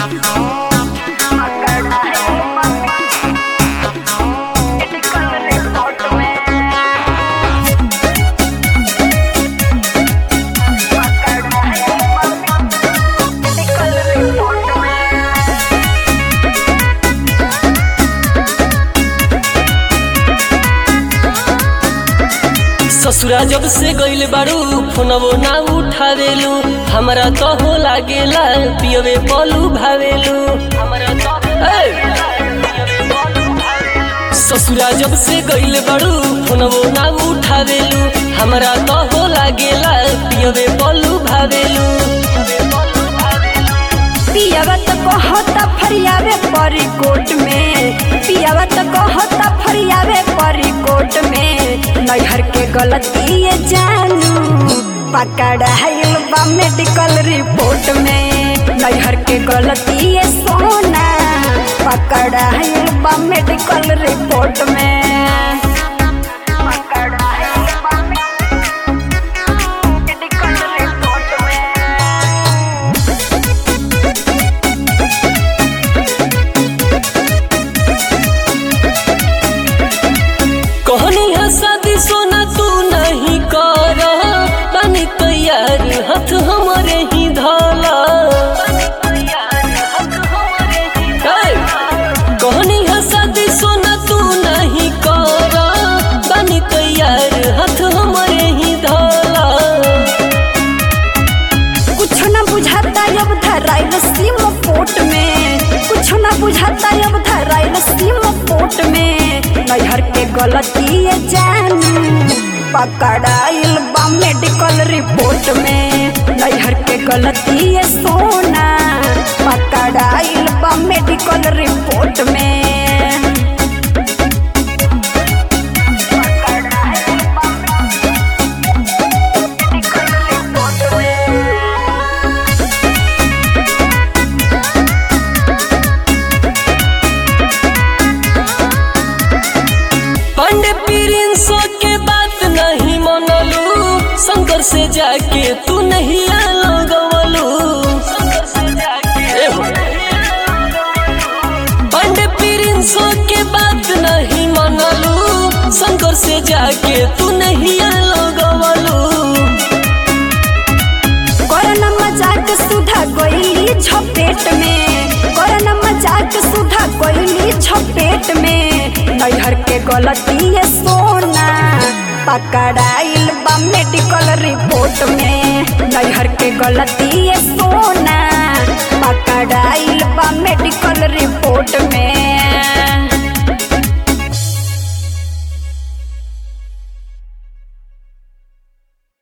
ससुरा जब से गइल बारू फोनवो ना उठावेलू, हमरा तो हो लागेला पियवे पलू भावेलू। ससुरा जब से गइल बारू फोनवो ना उठावेलू, हमरा तो हो लागेला पियवे पलू भावेलू। पियावा तो कहता फरियावे परी कोट में, पियावा तो कहता फरियावे परी कोट में। नैहर के गलती ये जानू पकड़ाइल बा मेडिकल रिपोर्ट में। नैहर के गलती ये सोना पकड़ाइल बा मेडिकल रिपोर्ट में। शादी सोना तू नहीं कर, बनी तैयार हाथ हमारे ही धाला। कहनी है शादी सोना तू नहीं कर, बनी तैयार हाथ हमारे ही धाला। कुछ न बुझाता अब धराइल सिम पोट में, कुछ न बुझाता अब धराइल सिम पोट में। नैहर के गलती ये जानू पकड़ाइल बा मेडिकल रिपोर्ट में। नैहर के गलती ये सोना पकड़ाइल बा मेडिकल रिपोर्ट में। शंकर से जाके तू नहीं लगवलू, पंडे प्रिंसों के बात नहीं मनलू। शंकर से जाके तू नहीं लगवलू। करना मजाक सुधा कोयली झपेट में, करना मजाक सुधा कोयली झपेट में। नैहर के गलती ये सोना पकड़ाइल बा मेडिकल रिपोर्ट में। नैहर के गलती ये